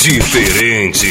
diferente.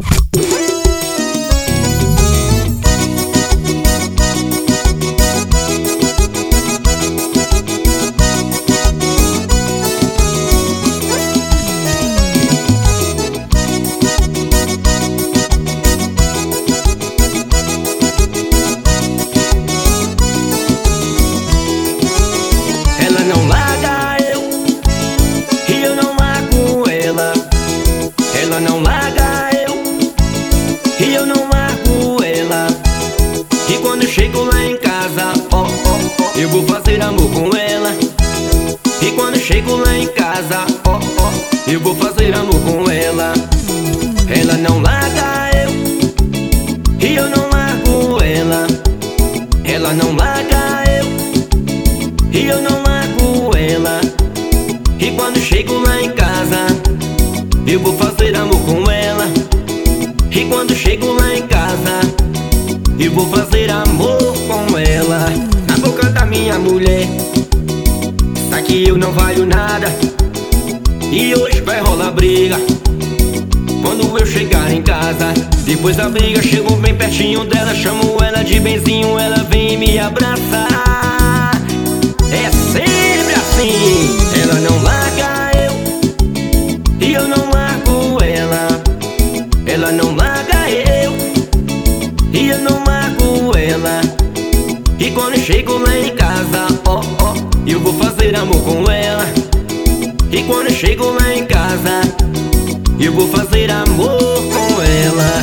Ela não larga eu e eu não largo ela. Ela não larga eu e eu não largo ela. E quando eu chego lá em casa, eu vou fazer amor com ela. E quando eu chego lá em casa, eu vou fazer amor com ela. Ela não larga eu e eu não largo ela. Ela não larga eu e eu não largo ela. E quando chego lá em casa, eu vou fazer amor com ela. E quando chego lá em casa, eu vou fazer amor com ela. Na boca da minha mulher, tá que eu não valho nada. E hoje vai rolar briga quando eu chegar em casa. Depois da briga, chego bem pertinho dela, chamo ela de benzinho, ela vem me abraçar. É sempre assim. Ela não larga eu e eu não largo ela. Ela não larga eu e eu não largo ela. E quando eu chego lá em casa, eu vou fazer amor com ela. E quando eu chego lá em casa, eu vou fazer amor com ela.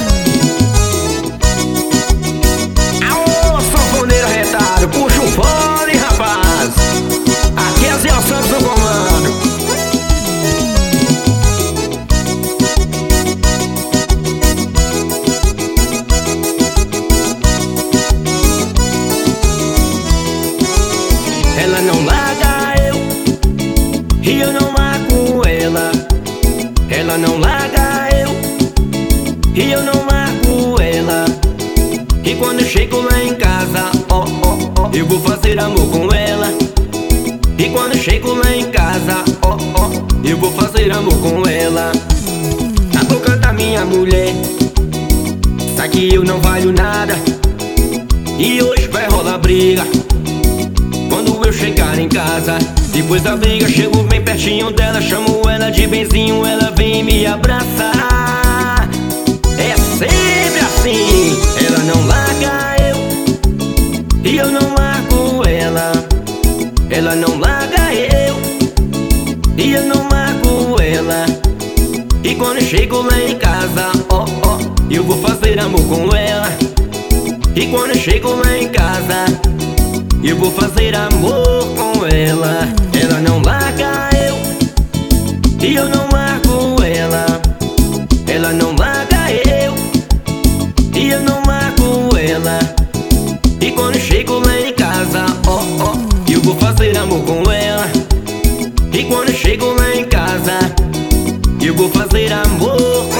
Aô, sanfoneiro arretado, puxa o fone, rapaz. Aqui é Zé Santos no comando. Ela não larga eu e eu não largo ela. Ela não larga eu e eu não largo ela. E quando eu chego lá em casa, eu vou fazer amor com ela. E quando eu chego lá em casa, eu vou fazer amor com ela. Na boca da minha mulher, sabe que eu não valho nada. E hoje vai rolar briga quando eu chegar em casa. Depois da briga, chego bem pertinho dela, chamo ela de benzinho, ela vem me abraçar. É sempre assim. Ela não larga eu e eu não largo ela. Ela não larga eu e eu não largo ela. E quando eu chego lá em casa, eu vou fazer amor com ela. E quando eu chego lá em casa, eu vou fazer amor com ela. Ela não larga eu e eu não largo ela. Ela não larga eu e eu não largo ela. E quando eu chego lá em casa, eu vou fazer amor com ela. E quando eu chego lá em casa, eu vou fazer amor